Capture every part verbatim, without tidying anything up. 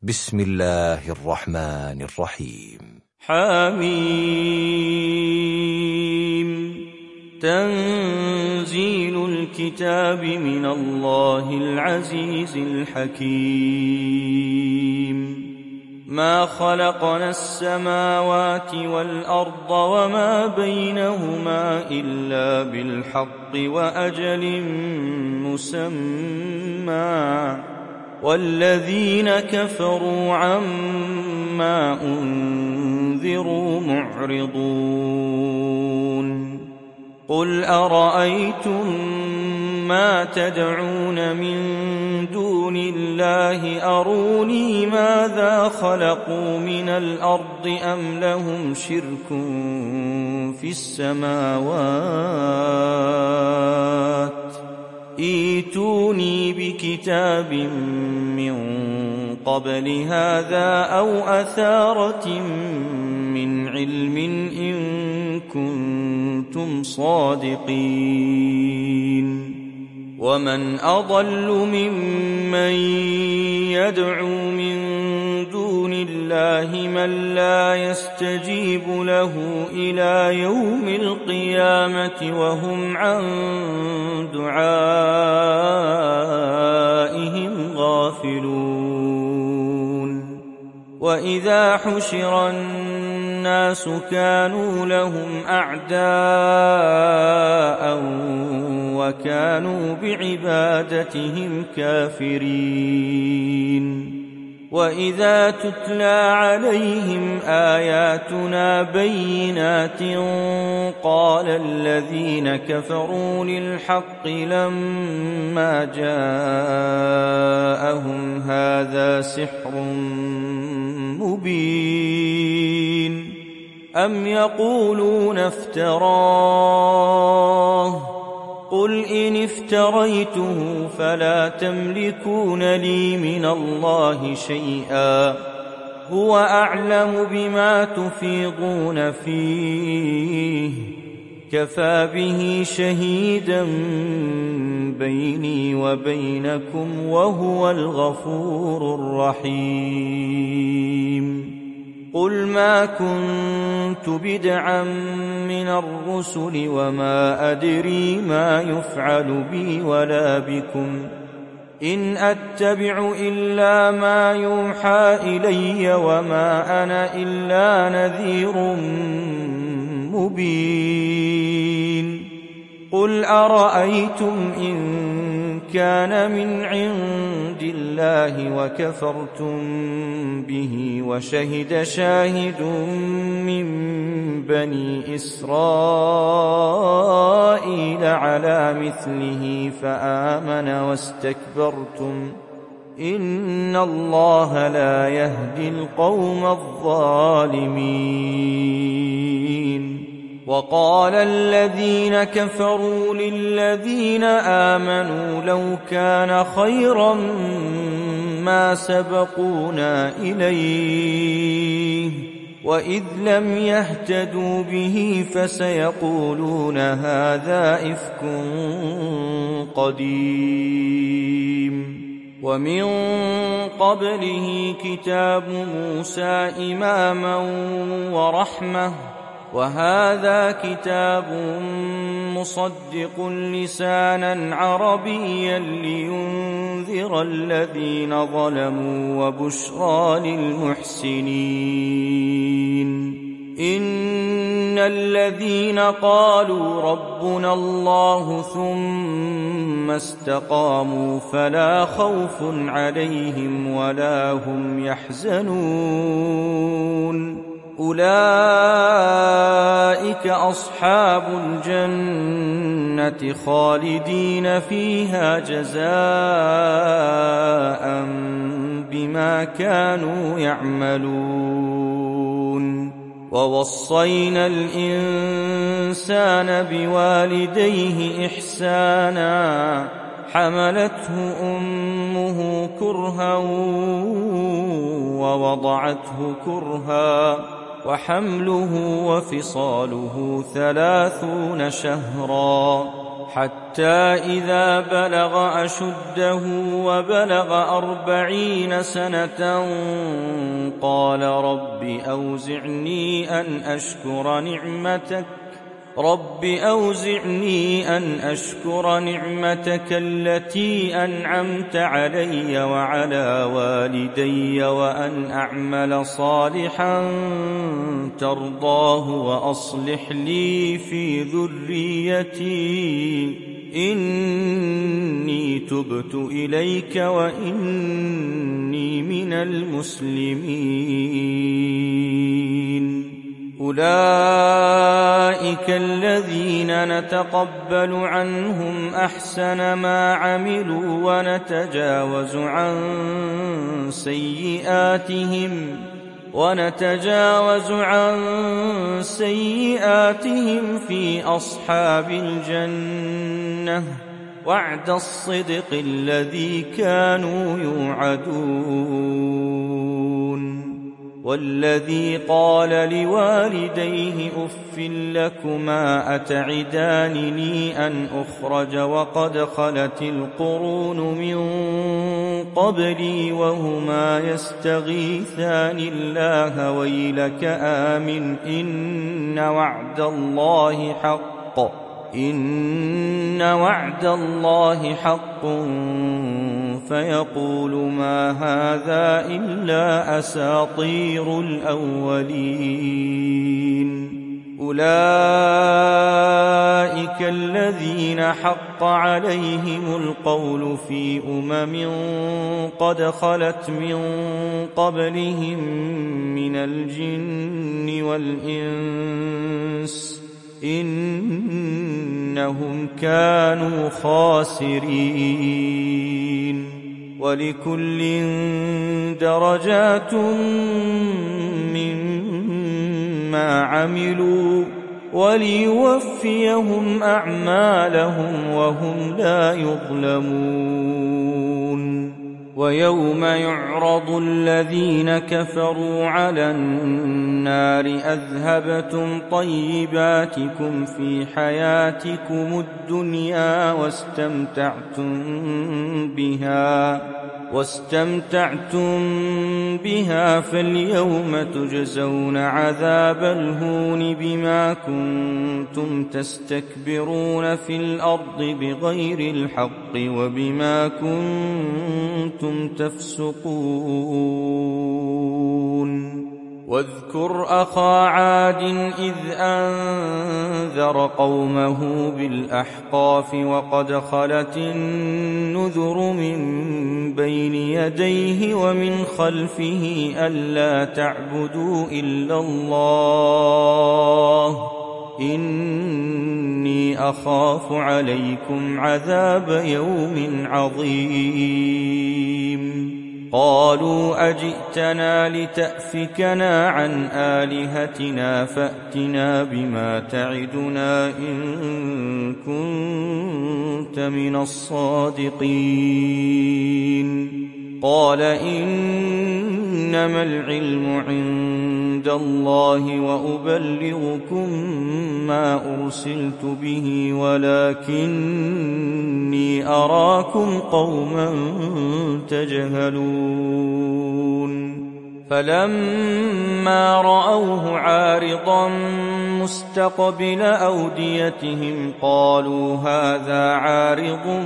بسم الله الرحمن الرحيم. حميم. تنزيل الكتاب من الله العزيز الحكيم. ما خلقنا السماوات والأرض وما بينهما إلا بالحق وأجل مسمى، والذين كفروا عما أنذروا معرضون. قل أرأيتم ما تدعون من دون الله أروني ماذا خلقوا من الأرض أم لهم شرك في السماوات؟ ائتوني بكتاب من قبل هذا أو أثارة من علم إن كنتم صادقين. ومن أضل ممن يدعو من دون الله من لا يستجيب له إلى يوم القيامة وهم عن دعائهم غافلون. وإذا حشر الناس كانوا لهم أعداء وكانوا بعبادتهم كافرين. وإذا تتلى عليهم آياتنا بينات قال الذين كفروا للحق لما جاءهم هذا سحر مبين. أم يقولون افتراه؟ قل إن افتريته فلا تملكون لي من الله شيئا، هو أعلم بما تفيضون فيه، كفى به شهيدا بيني وبينكم وهو الغفور الرحيم. قل ما كنت بدعا من الرسل وما أدري ما يفعل بي ولا بكم، إن أتبع إلا ما يوحى إلي وما أنا إلا نذير مبين. قل أرأيتم إن كان من عند الله وكفرتم به وشهد شاهد من بني إسرائيل على مثله فآمن واستكبرتم إن الله لا يهدي القوم الظالمين. وقال الذين كفروا للذين آمنوا لو كان خيرا ما سبقونا إليه، وإذ لم يهتدوا به فسيقولون هذا إفك قديم. ومن قبله كتاب موسى إماما ورحمة، وهذا كتاب مصدق لسانا عربيا لينذر الذين ظلموا وبشرى للمحسنين. إن الذين قالوا ربنا الله ثم استقاموا فلا خوف عليهم ولا هم يحزنون. أولئك أصحاب الجنة خالدين فيها جزاء بما كانوا يعملون. ووصينا الإنسان بوالديه إحسانا، حملته أمه كرها ووضعته كرها، وحمله وفصاله ثلاثون شهرا، حتى حتى إذا بلغ أشده وبلغ أربعين سنة قال رب أوزعني أن أشكر نعمتك رب أوزعني أن أشكر نعمتك التي أنعمت علي وعلى والدي وأن أعمل صالحا ترضاه وأصلح لي في ذريتي إني تبت إليك وإني من المسلمين. أولئك الذين نتقبل عنهم أحسن ما عملوا ونتجاوز عن سيئاتهم ونتجاوز عن سيئاتهم في أصحاب الجنة وعد الصدق الذي كانوا يوعدون. والذي قال لوالديه أف لكما أتعدانني أن أخرج وقد خلت القرون من قبلي وهما يستغيثان الله ويلك آمن إن وعد الله حق إن وعد الله حق فيقول ما هذا إلا أساطير الأولين. أولئك الذين حق عليهم القول في أمم قد خلت من قبلهم من الجن والإنس إنهم كانوا خاسرين. ولكل درجات مما عملوا وليوفيهم أعمالهم وهم لا يظلمون. ويوم يعرض الذين كفروا على النار أذهبتم طيباتكم في حياتكم الدنيا واستمتعتم بها واستمتعتم بها فاليوم تجزون عذاب الهون بما كنتم تستكبرون في الأرض بغير الحق وبما كنتم تفسقون. واذكر أخا عاد إذ أنذر قومه بالأحقاف وقد خلت النذر من بين يديه ومن خلفه ألا تعبدوا إلا الله إني أخاف عليكم عذاب يوم عظيم. قالوا أجئتنا لتأفكنا عن آلهتنا فأتنا بما تعدنا إن كنت من الصادقين. قال إنما العلم عند الله وأبلغكم ما أرسلت به ولكني أراكم قوما تجهلون. فلما رأوه عارضا مستقبل أوديتهم قالوا هذا عارض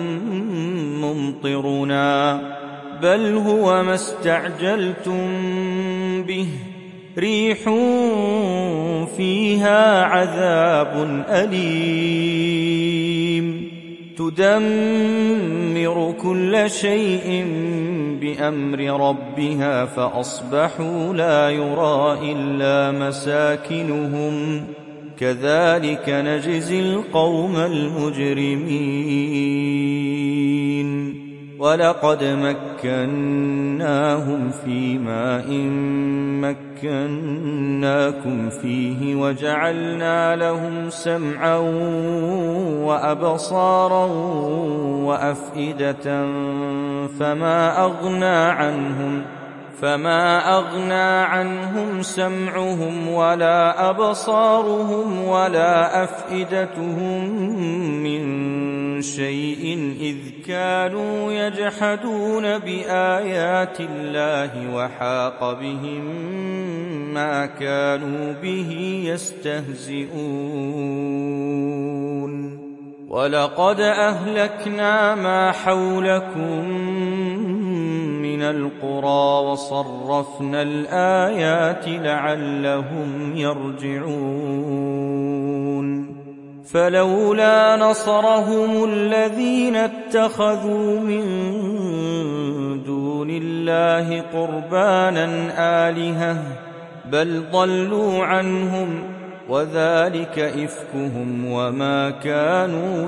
ممطرنا بل هو ما استعجلتم به ريح فيها عذاب أليم تدمر كل شيء بأمر ربها فأصبحوا لا يرى إلا مساكنهم كذلك نجزي القوم المجرمين. ولقد مكناهم في ماء مكناكم فيه وجعلنا لهم سمعا وأبصارا وأفئدة فما أغنى عنهم فما أغنى عنهم سمعهم ولا أبصارهم ولا أفئدتهم من شيء إذ كانوا يجحدون بآيات الله وحاق بهم ما كانوا به يستهزئون ولقد أهلكنا ما حولكم من القرى وصرفنا الآيات لعلهم يرجعون فلولا نصرهم الذين اتخذوا من دون الله قربانا آلهة بل ضلوا عنهم وذلك إفكهم وما كانوا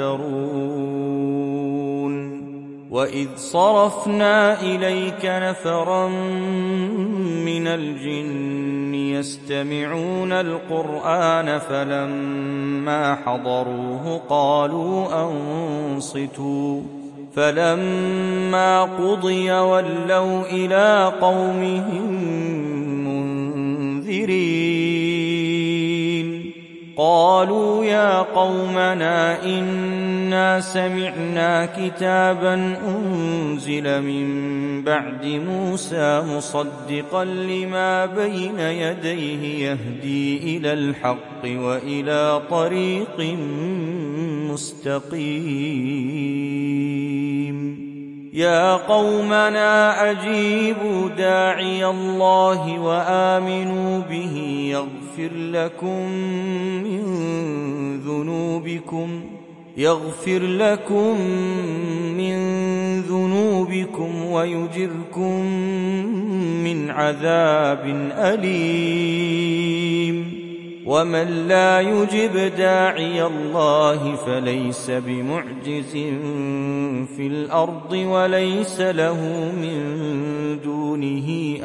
يفترون وإذ صرفنا إليك نفرا من الجن يستمعون القرآن فلما حضروه قالوا أنصتوا فلما قضي ولوا إلى قومهم منذرين قالوا يا قومنا إنا سمعنا كتابا أنزل من بعد موسى مصدقا لما بين يديه يهدي إلى الحق وإلى طريق مستقيم يا قومنا أجيبوا داعي الله وآمنوا به يغفر لكم من ذنوبكم يغفر لكم من ذنوبكم ويجركم من عذاب أليم ومن لا يجب داعي الله فليس بمعجز في الأرض وليس له من دونه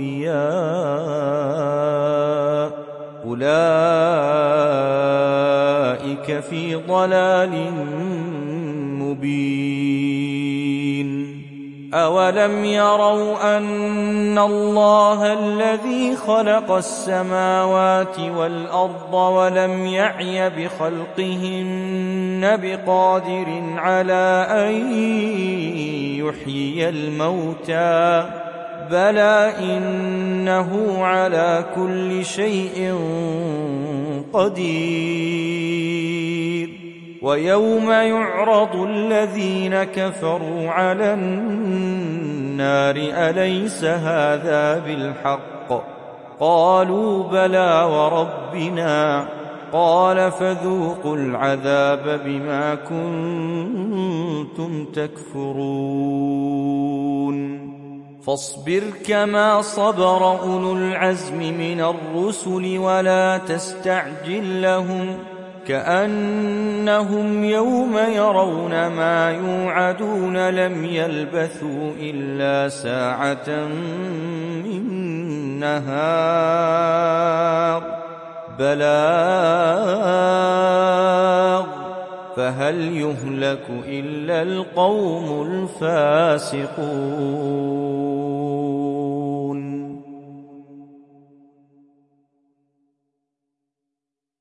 أولياء أولئك في ضلال مبين أولم يروا أن الله الذي خلق السماوات والأرض ولم يعي بخلقهن بقادر على أن يحيي الموتى بلى إنه على كل شيء قدير ويوم يعرض الذين كفروا على النار أليس هذا بالحق قالوا بلى وربنا قال فذوقوا العذاب بما كنتم تكفرون فاصبر كما صبر أولو العزم من الرسل ولا تستعجل لهم كأنهم يوم يرون ما يوعدون لم يلبثوا إلا ساعة من نهار بلاغ فهل يهلك إلا القوم الفاسقون